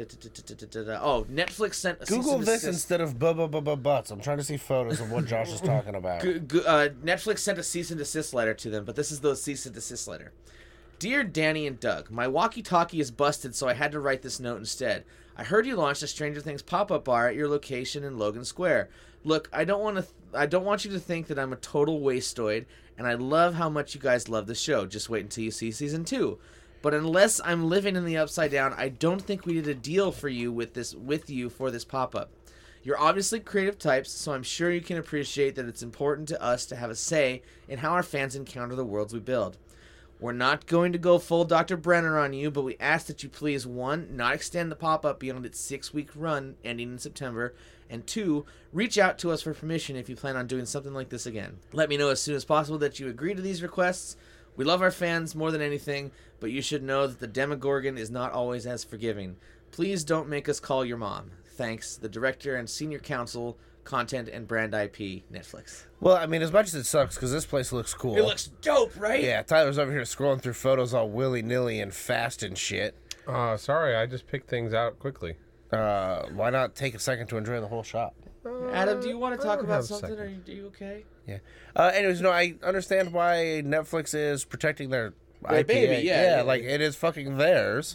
Oh, Netflix sent a Google this instead of butts. I'm trying to see photos of what Josh is talking about. Netflix sent a cease and desist letter to them, but this is the cease and desist letter. Dear Danny and Doug, my walkie-talkie is busted, so I had to write this note instead. I heard you launched a Stranger Things pop-up bar at your location in Logan Square. Look, I don't want you to think that I'm a total wastoid, and I love how much you guys love the show. Just wait until you see season 2. But unless I'm living in the Upside Down, I don't think we did a deal for you with you for this pop-up. You're obviously creative types, so I'm sure you can appreciate that it's important to us to have a say in how our fans encounter the worlds we build. We're not going to go full Dr. Brenner on you, but we ask that you please, 1, not extend the pop-up beyond its 6-week run ending in September, and 2, reach out to us for permission if you plan on doing something like this again. Let me know as soon as possible that you agree to these requests. We love our fans more than anything, but you should know that the Demogorgon is not always as forgiving. Please don't make us call your mom. Thanks, the director and senior counsel, Content and Brand IP, Netflix. Well, I mean, as much as it sucks, because this place looks cool. It looks dope, right? Yeah, Tyler's over here scrolling through photos all willy-nilly and fast and shit. Sorry, I just picked things out quickly. Why not take a second to enjoy the whole shop? Adam, do you want to talk about something? Are you okay? Yeah. Anyways, I understand why Netflix is protecting their IP. Baby, yeah. Like, it is fucking theirs.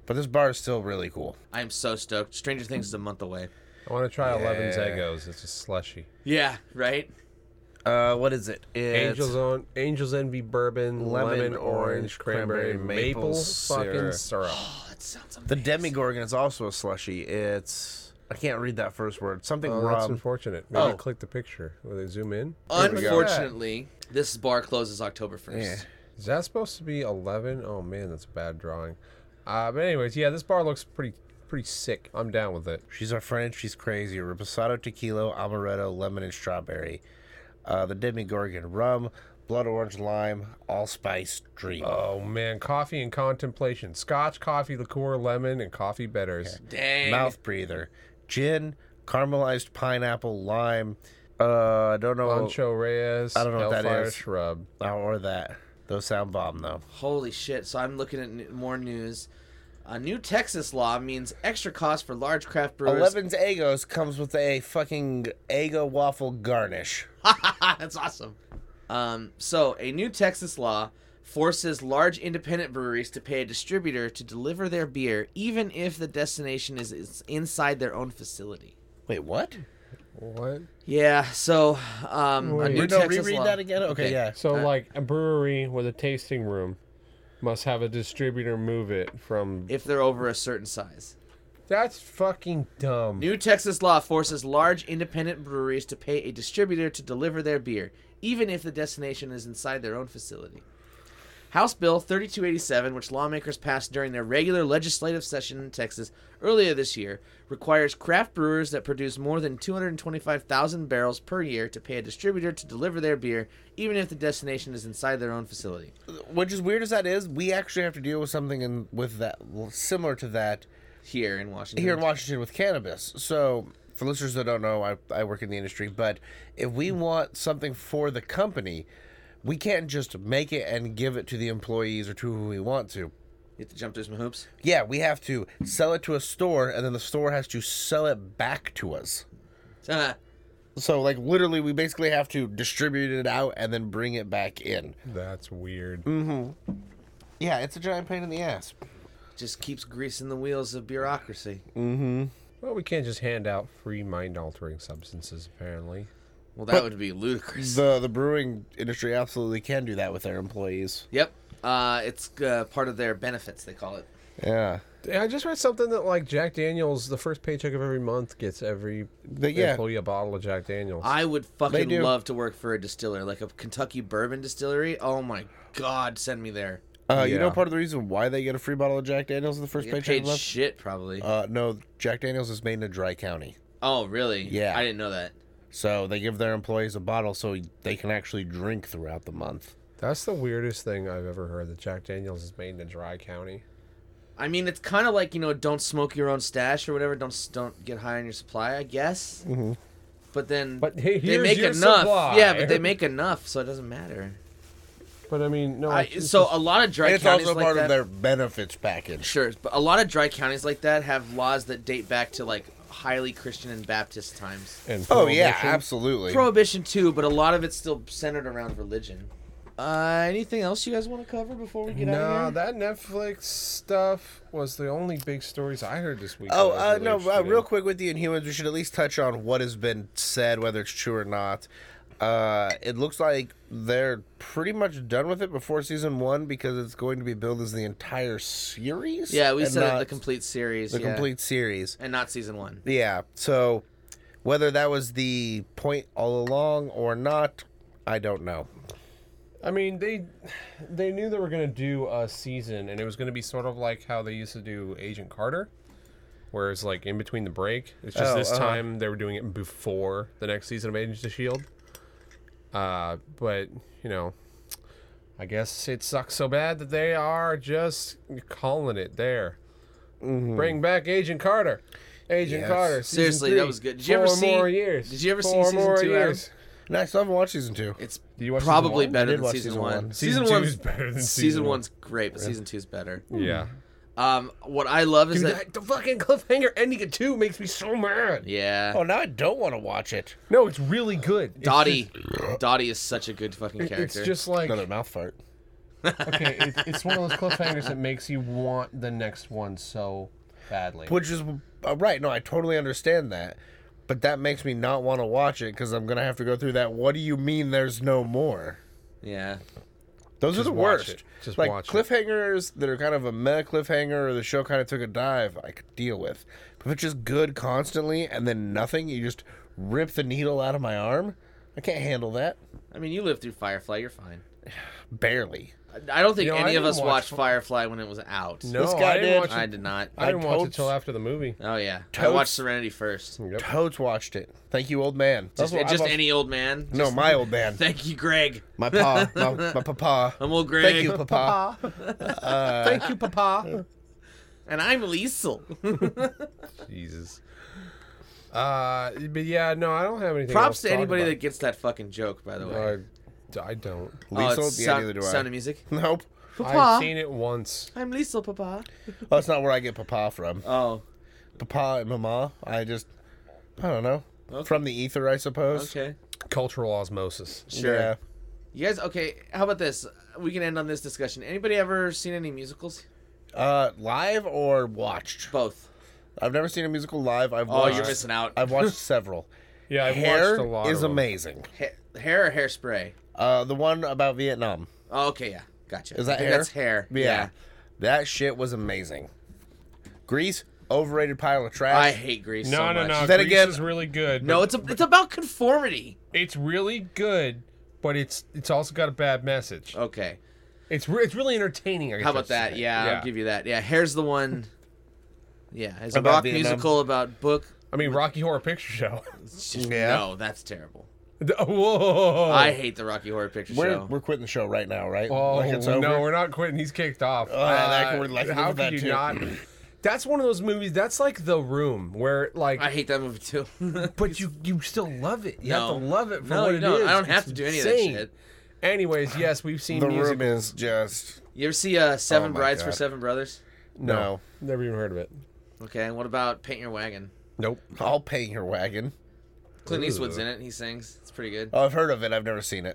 But this bar is still really cool. I am so stoked. Stranger Things is a month away. I want to try 11's Eggos. It's a slushy. Yeah, right? What is it? It's Angel's Envy bourbon, lemon, orange, cranberry, maple fucking syrup. Oh, that sounds amazing. The Demigorgon is also a slushy. It's... I can't read that first word. Something rum. That's unfortunate. Maybe click the picture. Will they zoom in? Unfortunately, this bar closes October 1st. Yeah. Is that supposed to be 11? Oh, man, that's a bad drawing. But anyways, yeah, this bar looks pretty sick. I'm down with it. She's our friend. She's crazy. Reposado, tequila, amaretto, lemon, and strawberry. The Demigorgon, rum, blood orange, lime, allspice, dream. Oh, man. Coffee and contemplation. Scotch, coffee, liqueur, lemon, and coffee bitters. Dang. Mouth breather. Gin, caramelized pineapple, lime. I don't know. Pancho Reyes. I don't know what that is. Shrub. Or that. Those sound bomb, though. Holy shit. So I'm looking at more news. A new Texas law means extra cost for large craft brewers. 11's Eggos comes with a fucking Eggo waffle garnish. That's awesome. So a new Texas law forces large independent breweries to pay a distributor to deliver their beer, even if the destination is inside their own facility. Wait, what? What? Yeah, so a new Texas reread law. that again? Okay, yeah. So, like, a brewery with a tasting room must have a distributor move it from... If they're over a certain size. That's fucking dumb. New Texas law forces large independent breweries to pay a distributor to deliver their beer, even if the destination is inside their own facility. House Bill 3287, which lawmakers passed during their regular legislative session in Texas earlier this year, requires craft brewers that produce more than 225,000 barrels per year to pay a distributor to deliver their beer, even if the destination is inside their own facility. Which is weird as that is, we actually have to deal with something with that similar to that here in Washington. Here in Washington with cannabis. So, for listeners that don't know, I work in the industry, but if we want something for the company, we can't just make it and give it to the employees or to who we want to. You have to jump through some hoops? Yeah, we have to sell it to a store, and then the store has to sell it back to us. So, like, literally, we basically have to distribute it out and then bring it back in. That's weird. Mm-hmm. Yeah, it's a giant pain in the ass. Just keeps greasing the wheels of bureaucracy. Mm-hmm. Well, we can't just hand out free mind-altering substances, apparently. Well, that would be ludicrous. The brewing industry absolutely can do that with their employees. Yep. It's part of their benefits, they call it. Yeah. I just read something that, like, Jack Daniels, the first paycheck of every month, gets every employee a bottle of Jack Daniels. I would fucking love to work for a distiller, like a Kentucky bourbon distillery. Oh, my God, send me there. You know part of the reason why they get a free bottle of Jack Daniels in the first paycheck of the month? Shit, probably. No, Jack Daniels is made in a dry county. Oh, really? Yeah. I didn't know that. So they give their employees a bottle so they can actually drink throughout the month. That's the weirdest thing I've ever heard, that Jack Daniels is made in a dry county. I mean, it's kind of like, don't smoke your own stash or whatever. Don't get high on your supply, I guess. Mm-hmm. But then they make enough. Supply. Yeah, but they make enough, so it doesn't matter. But I mean, no. A lot of dry counties also like part that, of their benefits package. Sure, but a lot of dry counties like that have laws that date back to like highly Christian and Baptist times. And yeah, absolutely. Prohibition too, but a lot of it's still centered around religion. Anything else you guys want to cover before we get out of here? No, that Netflix stuff was the only big stories I heard this week. Real quick with the Inhumans, we should at least touch on what has been said, whether it's true or not. It looks like they're pretty much done with it before season 1 because it's going to be billed as the entire series. Yeah, we said the complete series. The complete series. And not season 1. Yeah, so whether that was the point all along or not, I don't know. I mean, they knew they were going to do a season, and it was going to be sort of like how they used to do Agent Carter, where it's like in between the break. It's just this time they were doing it before the next season of Agents of S.H.I.E.L.D. But, I guess it sucks so bad that they are just calling it there. Mm-hmm. Bring back Agent Carter. Agent Carter. Seriously, 3, that was good. Did you ever see? More years. Did you ever see season 2? Years. No, I still haven't watched season 2. It's probably better than season 1. Season 2 is better than season 1's great, but season 2 is better. Yeah. What I love is that the fucking cliffhanger ending at 2 makes me so mad. Yeah. Oh, now I don't want to watch it. No, it's really good. Dottie is such a good fucking character. It's just like another mouth fart. Okay, it's one of those cliffhangers that makes you want the next one so badly. Which is right. No, I totally understand that. But that makes me not want to watch it because I'm going to have to go through that. What do you mean there's no more? Yeah. Those are the worst. Just like watch cliffhangers that are kind of a meta cliffhanger or the show kind of took a dive, I could deal with. But if it's just good constantly and then nothing, you just rip the needle out of my arm, I can't handle that. I mean, you lived through Firefly. You're fine. Barely. I don't think any of us watched Firefly when it was out. No, This guy did. I did not. I didn't watch it until after the movie. Oh, yeah. I Totes- watched Serenity first. Yep. Toads watched it. Thank you, old man. Just any old man? No, my old man. Thank you, Greg. My pa. my papa. I'm old Greg. Thank you, papa. Thank you, Papa. And I'm Liesel. Jesus. But yeah, no, I don't have anything. Props else to talk anybody about. that gets that fucking joke, by the way. I don't. Liesel? it's Yeah, neither do I. Sound of Music? Nope. Papa. I've seen it once. I'm Liesel, Papa. Oh, that's not where I get papa from. Oh, Papa and mama. I don't know. Okay. From the ether, I suppose. okay. Cultural osmosis. Sure. Yeah. You guys, okay, how about this? We can end on this discussion. Anybody ever seen any musicals? Live or watched? Both. I've never seen a musical live. Oh, watched, you're missing out. I've watched several. Yeah, I've Hair watched a lot. is of them. amazing. Hair or Hairspray? The one about Vietnam. Oh, okay, yeah. Gotcha. Is that I think Hair? That's Hair. Yeah. That shit was amazing. Grease, overrated pile of trash. I hate Grease so No. much. Then Grease again- is really good. No, but it's about conformity. it's really good, but it's also got a bad message. Okay. It's really entertaining. I guess How I about should that? say. Yeah, I'll give you that. Yeah, Hair's the one. Yeah, it's a About rock Vietnam. musical about book. I mean, Rocky Horror Picture Show. Yeah. No, that's terrible. Whoa! I hate the Rocky Horror Picture Show. We're quitting the show right now, right? Oh Like it's over? no, we're not quitting. He's kicked off. We're like, how look at could that you too. not? That's one of those movies. That's like The Room, where like, I hate that movie too. but you still love it. You have No. to love it for No, what you it don't. is. I don't have It's to do any of that insane. shit. Anyways, yes, we've seen The music. Room is just You ever see Seven Oh my Brides for God. Seven Brothers? no. Never even heard of it. Okay, and what about Paint Your Wagon? Nope. I'll paint your wagon. Clint Ooh. Eastwood's in it. He sings. It's pretty good. Oh, I've heard of it. I've never seen it.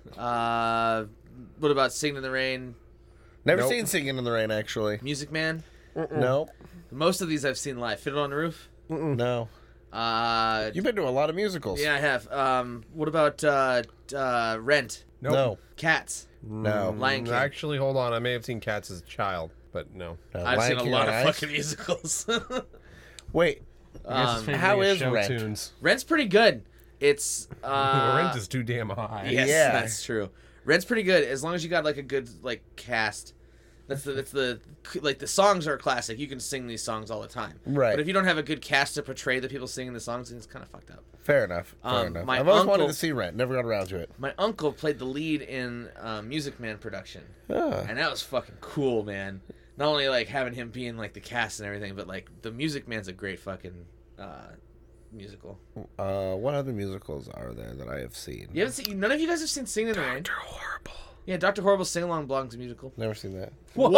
What about Singing in the Rain? Never Nope. seen Singing in the Rain, actually. Music Man? No. Most of these I've seen live. Fiddle on the Roof? No. Uh, You've been to a lot of musicals. yeah, I have. What about Rent? Nope. No. Cats? No. Lion King. Actually, hold on. I may have seen Cats as a child, but no. I've Lion seen a King lot on of Ice? fucking musicals. Wait. how is show Rent? tunes. Rent's pretty good. It's Rent is too damn high. yes, Yeah. that's true. Rent's pretty good as long as you got like a good like cast. That's the like the songs are classic. You can sing these songs all the time. Right. But if you don't have a good cast to portray the people singing the songs, then it's kind of fucked up. Fair enough. Fair enough. my I've always wanted uncle- to see Rent. Never got around to it. My uncle played the lead in Music Man production, Ah. and that was fucking cool, man. Not only like having him be in like the cast and everything, but like the Music Man's a great fucking musical. What other musicals are there that I have seen? You haven't seen? None of you guys have seen Singing in the Rain? Horrible. Yeah, Dr. Horrible's Sing Along Blog's a musical. Never seen that.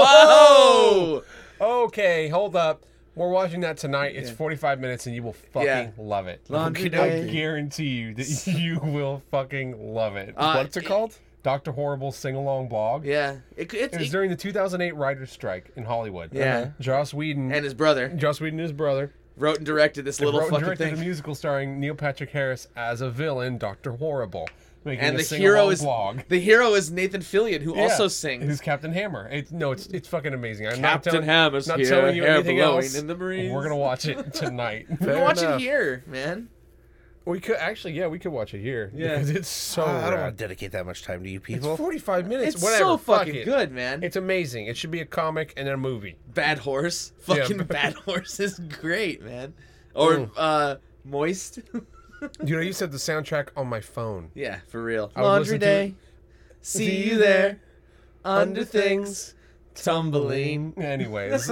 Whoa! Okay, hold up. We're watching that tonight. It's 45 minutes, and you will fucking Yeah. love it. Laundry I Day. guarantee you that you will fucking love it. What's it called? Dr. Horrible's sing-along blog. Yeah, It was during the 2008 writers' strike in Hollywood. Yeah. Joss Whedon and his brother Joss Whedon and his brother wrote and directed this little wrote and fucking directed thing. a musical starring Neil Patrick Harris as a villain, Dr. Horrible, making And a the sing-along hero is blog. Nathan Fillion, who also sings. Who's Captain Hammer? It's fucking amazing. I'm Captain Hammer's not here, telling you hair anything blowing else. in the breeze. We're gonna watch it tonight. We can watch it here, man. We could actually, we could watch it here. Yeah. because it's so. I don't rad. want to dedicate that much time to you It's people. 45 minutes. It's whatever. so fuck fucking it. good, man. It's amazing. It should be a comic and then a movie. Bad Horse. Yeah. Fucking Bad Horse is great, man. Or Moist. Dude, I used to have the soundtrack on my phone. Yeah, for real. I would Laundry listen to Day. See you there. Under things. Tumbling. Anyways,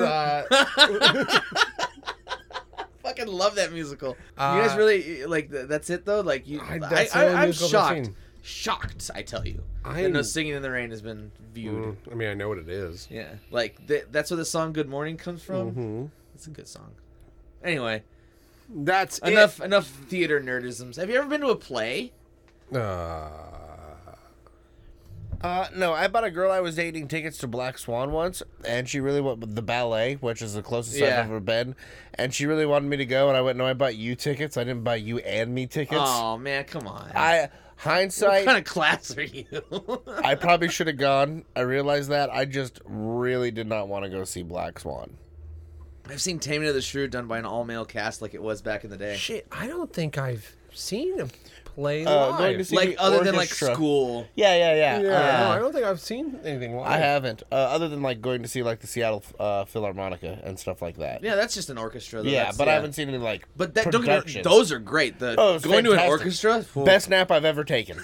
Fucking love that musical. You guys really like that's it though? Like you that's the only I'm musical I've shocked. seen. Shocked, I tell you. I'm- That No Singing in the Rain has been viewed. I mean, I know what it is. Yeah. Like that's where the song Good Morning comes from. Mm-hmm. It's a good song. Anyway, That's enough theater nerdisms. Have you ever been to a play? No, I bought a girl I was dating tickets to Black Swan once, and she really wanted the ballet, which is the closest I've ever been, and she really wanted me to go, and I went, no, I bought you tickets. I didn't buy you and me tickets. Oh, man, come on. Hindsight. What kind of class are you? I probably should have gone. I realized that. I just really did not want to go see Black Swan. I've seen Taming of the Shrew done by an all-male cast like it was back in the day. Shit, I don't think I've seen a play live. Like, other than, like, school. Yeah. No, I don't think I've seen anything live. I haven't. Other than, like, going to see, like, the Seattle Philharmonica and stuff like that. Yeah, that's just an orchestra, though. Yeah, but I haven't seen any, like, but don't get me wrong, those are great. Going fantastic. To an orchestra? Best nap I've ever taken.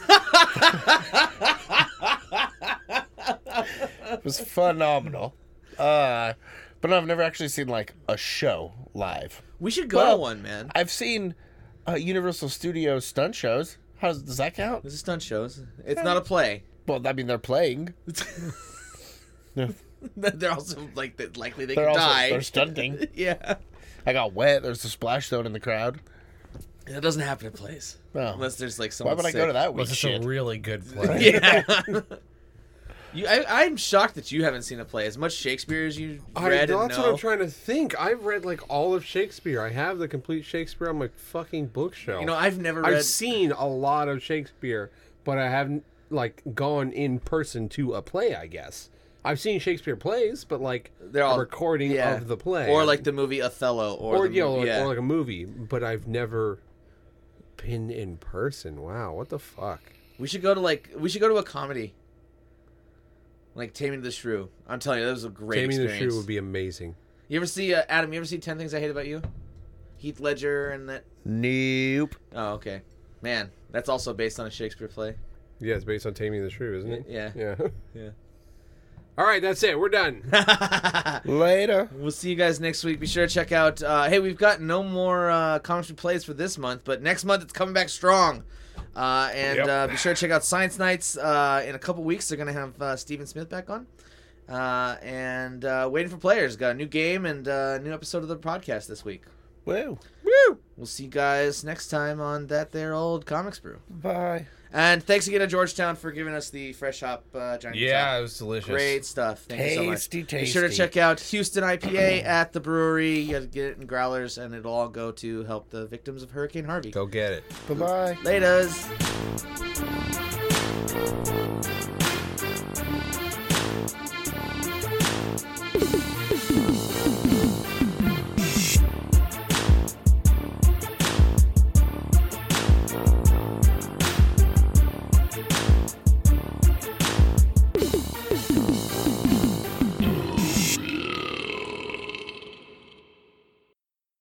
It was phenomenal. But I've never actually seen, like, a show live. We should go to one, man. I've seen Universal Studios stunt shows. Does that count? This is stunt shows. It's not a play. Well, I mean, they're playing. They're also, like, likely they could die. They're stunting. Yeah. I got wet. There's a splash zone in the crowd. That doesn't happen in plays. No. Unless there's, like, someone Why would sick. I go to that week? Shit. It's a really good play. Yeah. I'm shocked that you haven't seen a play. As much Shakespeare as you read and know. That's what I'm trying to think. I've read, like, all of Shakespeare. I have the complete Shakespeare on my fucking bookshelf. You know, I've never read... I've seen a lot of Shakespeare, but I haven't, like, gone in person to a play, I guess. I've seen Shakespeare plays, but, like, they're all, a recording of the play. Or, like, the movie Othello. Or like a movie. But I've never been in person. Wow, what the fuck? We should go to a comedy. Like Taming of the Shrew. I'm telling you, that was a great experience. Taming of the Shrew would be amazing. You ever see, Adam, you ever see 10 Things I Hate About You? Heath Ledger and that? Nope. Oh, okay. Man, that's also based on a Shakespeare play. Yeah, it's based on Taming of the Shrew, isn't it? Yeah. Yeah. All right, that's it. We're done. Later. We'll see you guys next week. Be sure to check out, hey, we've got no more comics and plays for this month, but next month it's coming back strong. Be sure to check out Science Nights. In a couple weeks, they're going to have Stephen Smith back on. Waiting for Players. Got a new game and a new episode of the podcast this week. Woo. We'll see you guys next time on That There Old Comics Brew. Bye. And thanks again to Georgetown for giving us the fresh hop Johnny. Yeah, it was delicious. Great stuff. Thank you so much. Tasty. Be sure to check out Houston IPA at the brewery. You gotta get it in growlers, and it'll all go to help the victims of Hurricane Harvey. Go get it. Bye-bye. Laters.